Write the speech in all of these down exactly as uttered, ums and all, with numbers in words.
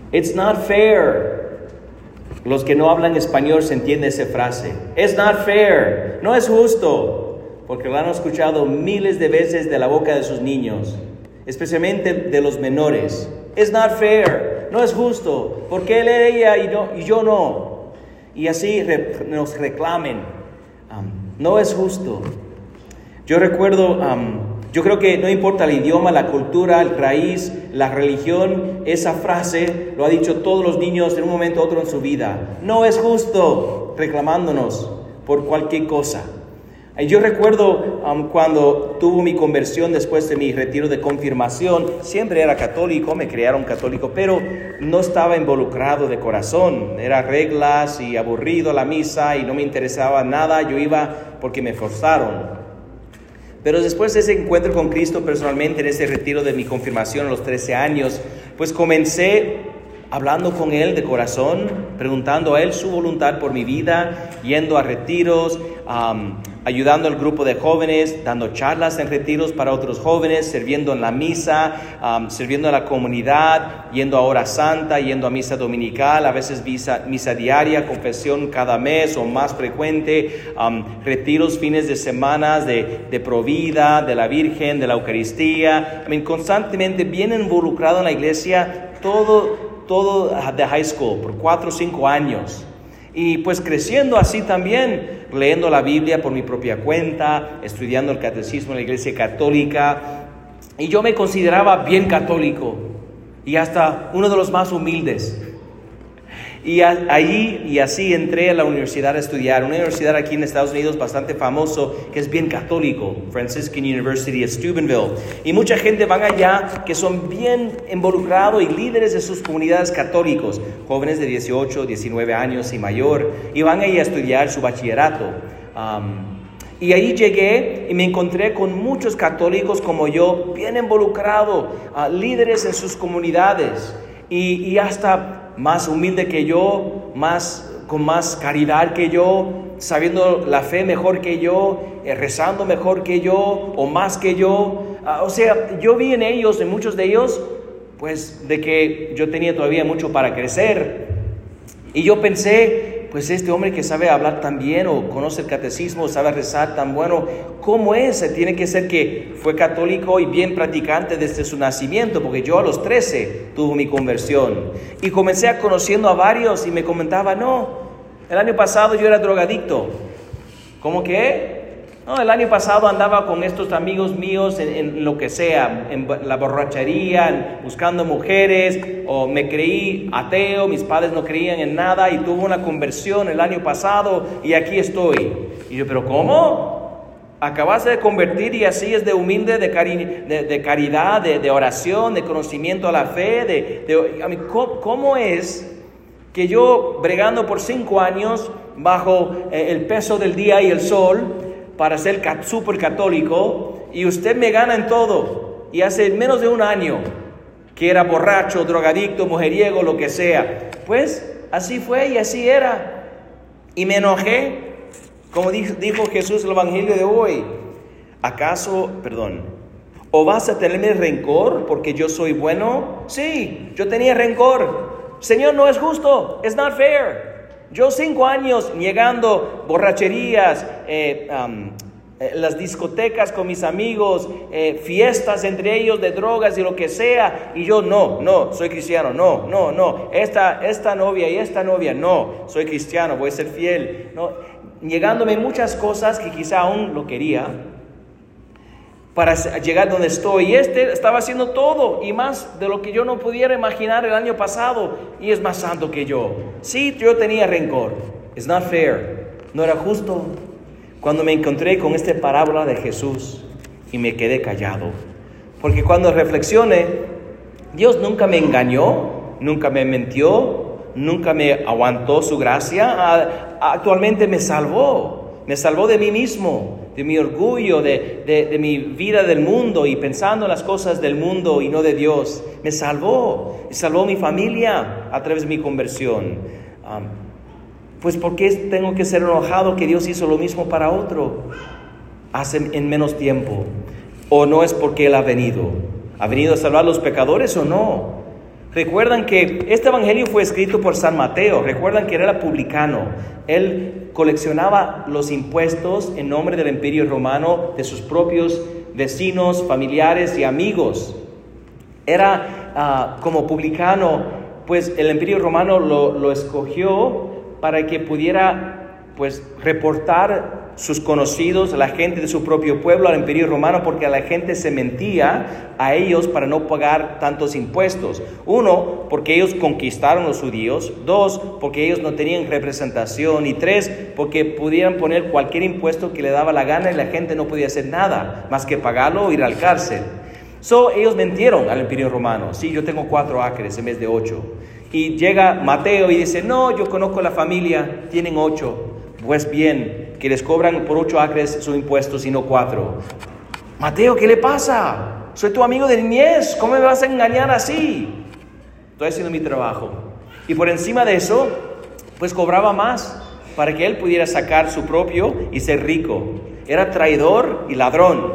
It's not fair. Los que no hablan español se entiende esa frase. It's not fair. No es justo. Porque lo han escuchado miles de veces de la boca de sus niños, especialmente de los menores. It's not fair. No es justo. ¿Por qué él era ella y, no, y yo no? Y así re, nos reclamen. Um, no es justo. Yo recuerdo, um, yo creo que no importa el idioma, la cultura, el raíz, la religión, esa frase lo ha dicho todos los niños en un momento u otro en su vida. No es justo, reclamándonos por cualquier cosa. Yo recuerdo um, cuando tuve mi conversión después de mi retiro de confirmación, siempre era católico, me criaron católico, pero no estaba involucrado de corazón. Era reglas y aburrido la misa y no me interesaba nada, yo iba porque me forzaron. Pero después de ese encuentro con Cristo personalmente, en ese retiro de mi confirmación a los trece años, pues comencé hablando con Él de corazón, preguntando a Él su voluntad por mi vida, yendo a retiros, um, ayudando al grupo de jóvenes, dando charlas en retiros para otros jóvenes, sirviendo en la misa, um, sirviendo a la comunidad, yendo a hora santa, yendo a misa dominical, a veces misa, misa diaria, confesión cada mes o más frecuente, um, retiros fines de semana de, de Provida, de la Virgen, de la Eucaristía. I mean, constantemente bien involucrado en la iglesia, todo todo de high school, por cuatro o cinco años. Y pues creciendo así también, leyendo la Biblia por mi propia cuenta, estudiando el catecismo en la iglesia católica. Y yo me consideraba bien católico y hasta uno de los más humildes. Y a, ahí y así entré a la universidad a estudiar, una universidad aquí en Estados Unidos bastante famoso, que es bien católico, Franciscan University of Steubenville. Y mucha gente van allá que son bien involucrados y líderes de sus comunidades católicos, jóvenes de dieciocho, diecinueve años y mayor, y van ahí a estudiar su bachillerato. Um, y ahí llegué y me encontré con muchos católicos como yo, bien involucrados, uh, líderes en sus comunidades y, y hasta más humilde que yo, más, con más caridad que yo, sabiendo la fe mejor que yo, eh, rezando mejor que yo o más que yo. Uh, o sea, yo vi en ellos, en muchos de ellos, pues de que yo tenía todavía mucho para crecer. Y yo pensé, pues este hombre que sabe hablar tan bien o conoce el catecismo, sabe rezar tan bueno, ¿cómo es? Tiene que ser que fue católico y bien practicante desde su nacimiento, porque yo a los trece tuve mi conversión. Y comencé a conociendo a varios y me comentaba, no, el año pasado yo era drogadicto. ¿Cómo que? No, el año pasado andaba con estos amigos míos en, en lo que sea, en la borrachería, en, buscando mujeres, o me creí ateo, mis padres no creían en nada y tuve una conversión el año pasado y aquí estoy. Y yo, ¿pero cómo? Acabaste de convertir y así es de humilde, de, cari- de, de caridad, de, de oración, de conocimiento a la fe. De, de, a mí, ¿cómo, ¿Cómo es que yo, bregando por cinco años bajo eh, el peso del día y el sol, para ser súper católico, y usted me gana en todo, y hace menos de un año que era borracho, drogadicto, mujeriego, lo que sea? Pues así fue y así era. Y me enojé, como dijo, dijo Jesús en el Evangelio de hoy. ¿Acaso, perdón, o vas a tenerme rencor porque yo soy bueno? Sí, yo tenía rencor. Señor, no es justo, it's not fair. Yo cinco años llegando borracherías, eh, um, eh, las discotecas con mis amigos, eh, fiestas entre ellos de drogas y lo que sea, y yo no, no, soy cristiano, no, no, no, esta, esta novia y esta novia, no, soy cristiano, voy a ser fiel, no, llegándome muchas cosas que quizá aún lo quería para llegar donde estoy. Y este estaba haciendo todo y más de lo que yo no pudiera imaginar el año pasado, y es más santo que yo. Sí, yo tenía rencor. It's not fair. No era justo. Cuando me encontré con esta parábola de Jesús y me quedé callado, porque cuando reflexioné, Dios nunca me engañó, nunca me mintió, nunca me aguantó su gracia. Actualmente me salvó, me salvó de mí mismo, de mi orgullo, de, de, de mi vida del mundo y pensando en las cosas del mundo y no de Dios. Me salvó, y salvó mi familia a través de mi conversión. Um, pues ¿por qué tengo que ser enojado que Dios hizo lo mismo para otro hace en menos tiempo? ¿O no es porque Él ha venido? ¿Ha venido a salvar a los pecadores o no? Recuerdan que este evangelio fue escrito por San Mateo. Recuerdan que era publicano. Él coleccionaba los impuestos en nombre del Imperio Romano de sus propios vecinos, familiares y amigos. Era uh, como publicano, pues el Imperio Romano lo, lo escogió para que pudiera pues reportar sus conocidos, la gente de su propio pueblo al Imperio Romano, porque la gente se mentía a ellos para no pagar tantos impuestos. Uno, porque ellos conquistaron a los judíos. Dos, porque ellos no tenían representación. Y tres, porque pudieran poner cualquier impuesto que le daba la gana y la gente no podía hacer nada más que pagarlo o ir al cárcel. So, ellos mentieron al Imperio Romano. Sí, yo tengo cuatro acres en vez de ocho. Y llega Mateo y dice, no, yo conozco la familia, tienen ocho. Pues bien, que les cobran por ocho acres sus impuestos y no cuatro. Mateo, ¿qué le pasa? Soy tu amigo de niñez, ¿cómo me vas a engañar así? Estoy haciendo mi trabajo. Y por encima de eso, pues cobraba más para que él pudiera sacar su propio y ser rico. Era traidor y ladrón.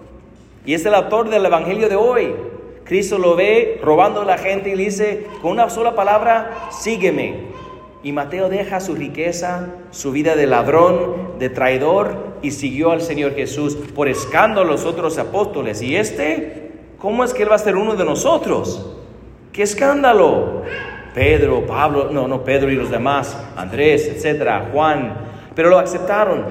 Y es el autor del evangelio de hoy. Cristo lo ve robando a la gente y le dice con una sola palabra, sígueme. Y Mateo deja su riqueza, su vida de ladrón, de traidor, y siguió al Señor Jesús por escándalo a los otros apóstoles. ¿Y este? ¿Cómo es que él va a ser uno de nosotros? ¡Qué escándalo! Pedro, Pablo, no, no Pedro y los demás, Andrés, etcétera, Juan, pero lo aceptaron.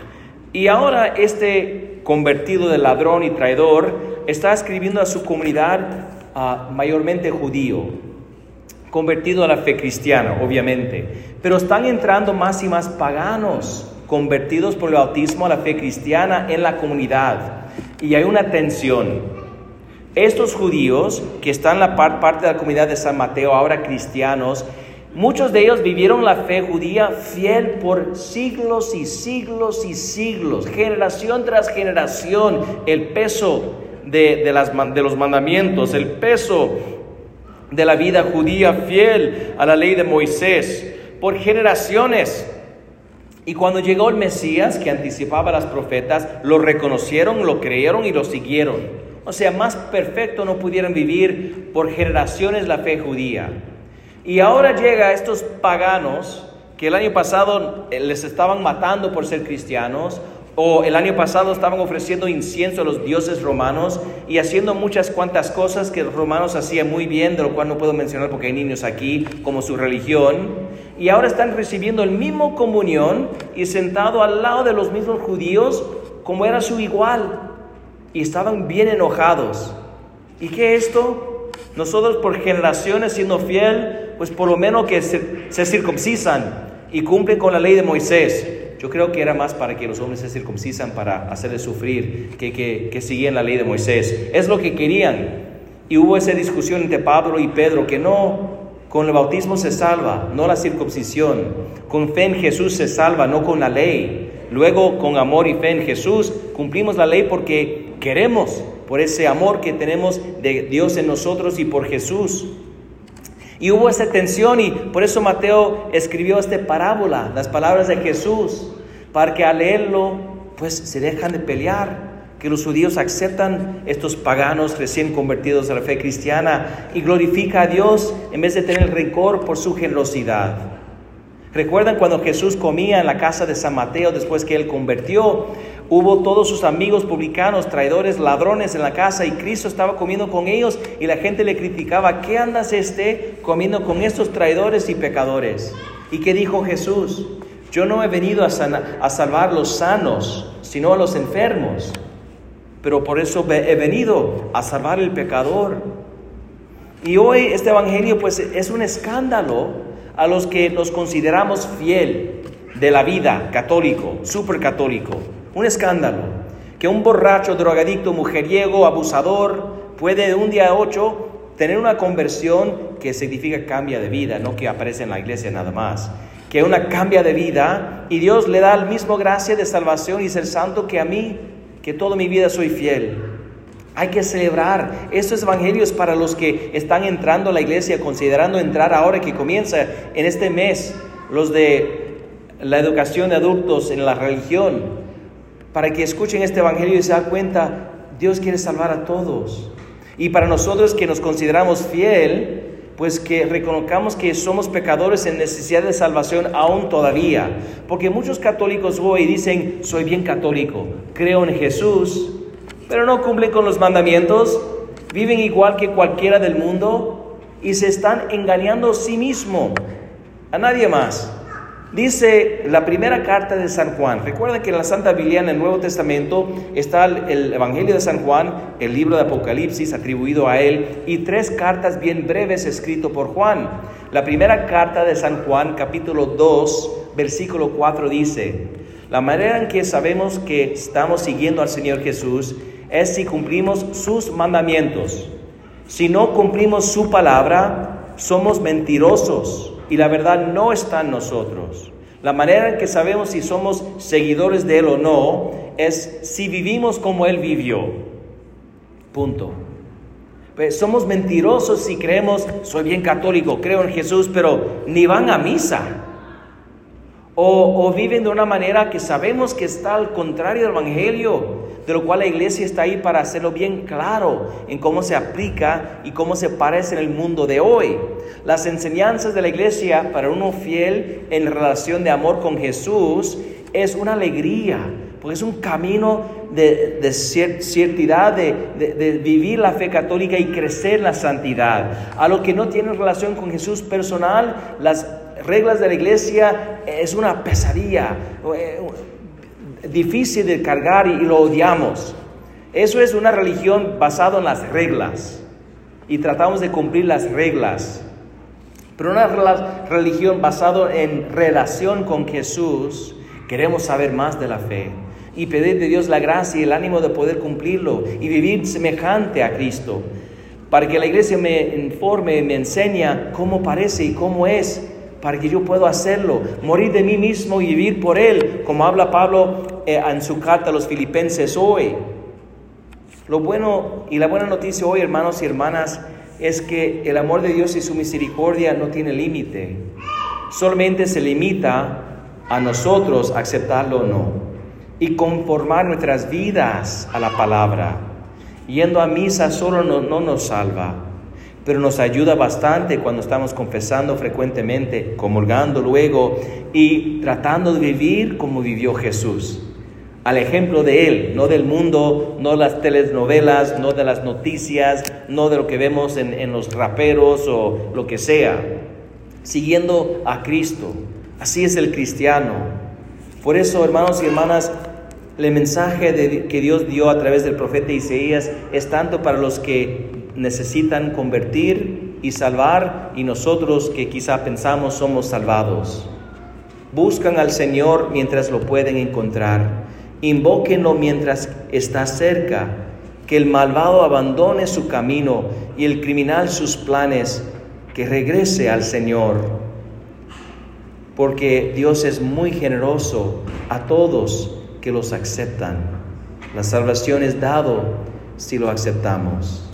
Y ahora este convertido de ladrón y traidor está escribiendo a su comunidad uh, mayormente judío, convertido a la fe cristiana, obviamente, pero están entrando más y más paganos, convertidos por el bautismo a la fe cristiana en la comunidad, y hay una tensión. Estos judíos que están en la par- parte de la comunidad de San Mateo, ahora cristianos, muchos de ellos vivieron la fe judía fiel por siglos y siglos y siglos, generación tras generación, el peso de, de, las, de los mandamientos, el peso de la vida judía fiel a la ley de Moisés por generaciones. Y cuando llegó el Mesías que anticipaba a las profetas, lo reconocieron, lo creyeron y lo siguieron. O sea, más perfecto no pudieron vivir por generaciones la fe judía. Y ahora llega estos paganos que el año pasado les estaban matando por ser cristianos, o el año pasado estaban ofreciendo incienso a los dioses romanos y haciendo muchas cuantas cosas que los romanos hacían muy bien, de lo cual no puedo mencionar porque hay niños aquí, como su religión. Y ahora están recibiendo el mismo comunión y sentado al lado de los mismos judíos como era su igual. Y estaban bien enojados. ¿Y qué es esto? Nosotros por generaciones siendo fiel, pues por lo menos que se, se circuncisan y cumplen con la ley de Moisés. Yo creo que era más para que los hombres se circuncisan para hacerles sufrir, que, que, que siguen la ley de Moisés. Es lo que querían. Y hubo esa discusión entre Pablo y Pedro, que no, con el bautismo se salva, no la circuncisión. Con fe en Jesús se salva, no con la ley. Luego, con amor y fe en Jesús, cumplimos la ley porque queremos, por ese amor que tenemos de Dios en nosotros y por Jesús. Y hubo esa tensión y por eso Mateo escribió esta parábola, las palabras de Jesús, para que al leerlo, pues se dejan de pelear, que los judíos aceptan estos paganos recién convertidos a la fe cristiana y glorifica a Dios en vez de tener rencor por su generosidad. ¿Recuerdan cuando Jesús comía en la casa de San Mateo después que él convirtió? Hubo todos sus amigos publicanos, traidores, ladrones en la casa y Cristo estaba comiendo con ellos y la gente le criticaba, ¿qué andas este comiendo con estos traidores y pecadores? ¿Y qué dijo Jesús? Yo no he venido a, sana, a salvar a los sanos, sino a los enfermos. Pero por eso he venido a salvar al pecador. Y hoy este evangelio pues es un escándalo a los que nos consideramos fiel de la vida católico, súper católico. Un escándalo, que un borracho, drogadicto, mujeriego, abusador puede de un día a otro tener una conversión que significa cambia de vida, no que aparece en la iglesia nada más, que una cambia de vida y Dios le da el mismo gracia de salvación y ser santo que a mí, que toda mi vida soy fiel. Hay que celebrar. Estos evangelios para los que están entrando a la iglesia, considerando entrar ahora que comienza en este mes, los de la educación de adultos en la religión, para que escuchen este evangelio y se den cuenta, Dios quiere salvar a todos. Y para nosotros que nos consideramos fiel, pues que reconozcamos que somos pecadores en necesidad de salvación aún todavía. Porque muchos católicos hoy dicen, soy bien católico, creo en Jesús, pero no cumplen con los mandamientos, viven igual que cualquiera del mundo y se están engañando a sí mismo, a nadie más. Dice la primera carta de San Juan. Recuerden que en la Santa Biblia, en el Nuevo Testamento, está el, el Evangelio de San Juan, el libro de Apocalipsis atribuido a él, y tres cartas bien breves escritas por Juan. La primera carta de San Juan, capítulo dos, versículo cuatro, dice: la manera en que sabemos que estamos siguiendo al Señor Jesús es si cumplimos sus mandamientos. Si no cumplimos su palabra, somos mentirosos y la verdad no está en nosotros. La manera en que sabemos si somos seguidores de Él o no es si vivimos como Él vivió. Punto. Pues somos mentirosos si creemos, soy bien católico, creo en Jesús, pero ni van a misa. O, o viven de una manera que sabemos que está al contrario del Evangelio, de lo cual la iglesia está ahí para hacerlo bien claro en cómo se aplica y cómo se parece en el mundo de hoy. Las enseñanzas de la iglesia para uno fiel en relación de amor con Jesús es una alegría, porque es un camino de, de ciertidad, de, de, de vivir la fe católica y crecer en la santidad. A los que no tienen relación con Jesús personal, las reglas de la iglesia es una pesadilla, difícil de cargar y lo odiamos. Eso es una religión basada en las reglas y tratamos de cumplir las reglas. Pero una religión basada en relación con Jesús, queremos saber más de la fe y pedir de Dios la gracia y el ánimo de poder cumplirlo y vivir semejante a Cristo, para que la iglesia me informe, me enseñe cómo parece y cómo es, para que yo pueda hacerlo, morir de mí mismo y vivir por Él, como habla Pablo eh, en su carta a los Filipenses hoy. Lo bueno y la buena noticia hoy, hermanos y hermanas, es que el amor de Dios y su misericordia no tiene límite. Solamente se limita a nosotros aceptarlo o no y conformar nuestras vidas a la palabra. Yendo a misa solo no, no nos salva, pero nos ayuda bastante cuando estamos confesando frecuentemente, comulgando luego y tratando de vivir como vivió Jesús, al ejemplo de Él, no del mundo, no de las telenovelas, no de las noticias, no de lo que vemos en, en los raperos o lo que sea, siguiendo a Cristo. Así es el cristiano. Por eso, hermanos y hermanas, el mensaje de, que Dios dio a través del profeta Isaías es tanto para los que necesitan convertir y salvar, y nosotros que quizá pensamos somos salvados. Buscan al Señor mientras lo pueden encontrar. Invóquenlo mientras está cerca. Que el malvado abandone su camino y el criminal sus planes, que regrese al Señor. Porque Dios es muy generoso a todos que los aceptan. La salvación es dado si lo aceptamos.